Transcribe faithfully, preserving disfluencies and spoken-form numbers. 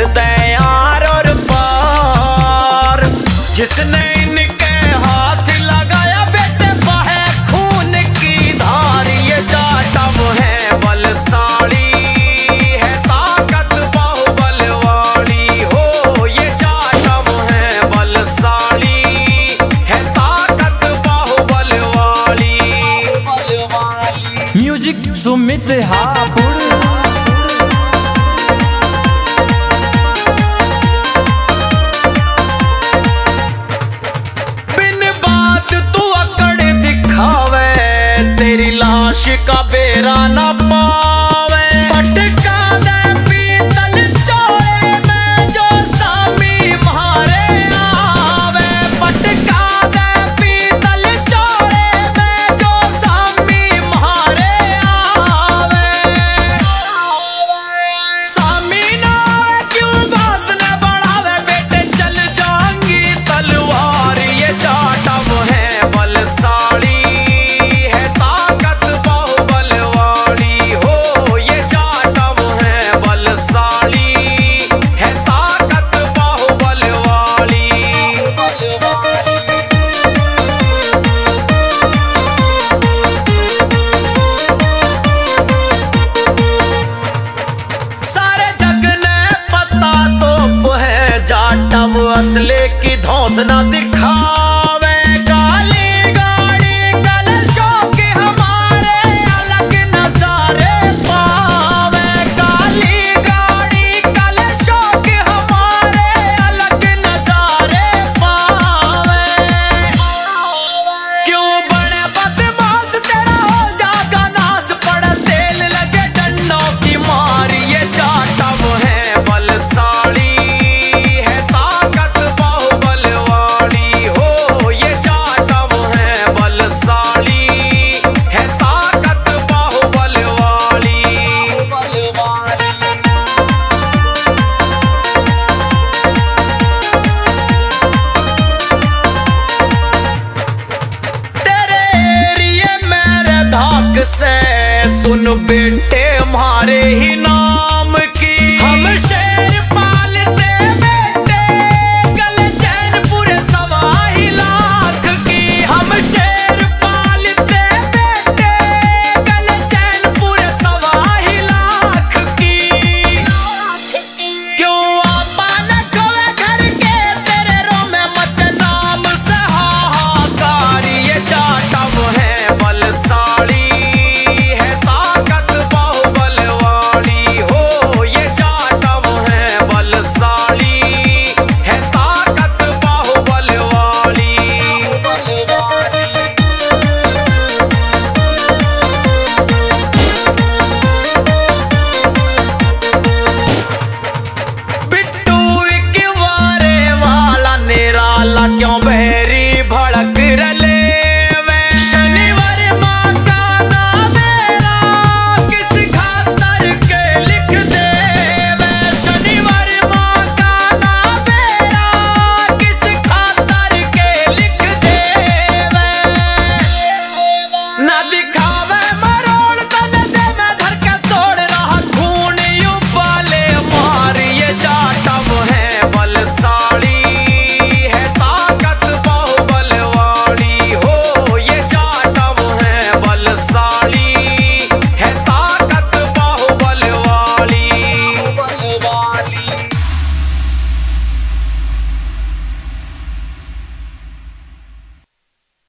दे यार और पार। जिसने इनके हाथ लगाया बेटे बहे खून की धार। ये जाटव है बलशाली है ताकत बाहुबल वाली हो। ये जाटव है बलशाली है ताकत बाहुबल वाली। म्यूजिक सुमित हापुड़। तेरी लाश का बेरा न पावे पटका दे पीतल चोले में जो सामी मारे आवे। पटका दे पीतल चोले में जो सामी मारे आवे। सामी ना क्यों बात न बढ़ावे बेटे चल जाएंगी तलवार। ये जाटव है बलशाली असले की धौंस ना दिखावे। काली गाड़ी कलशों के हमारे अलग नजारे पावे। काली गाड़ी कलशों के हमारे अलग नजारे पावे। क्यों बड़े बदमाश तेरा हो जागा नाश पड़ा तेल लगे डंडों की मार। ये जाटव है बलशाली से। सुन बेटे मारे ही ना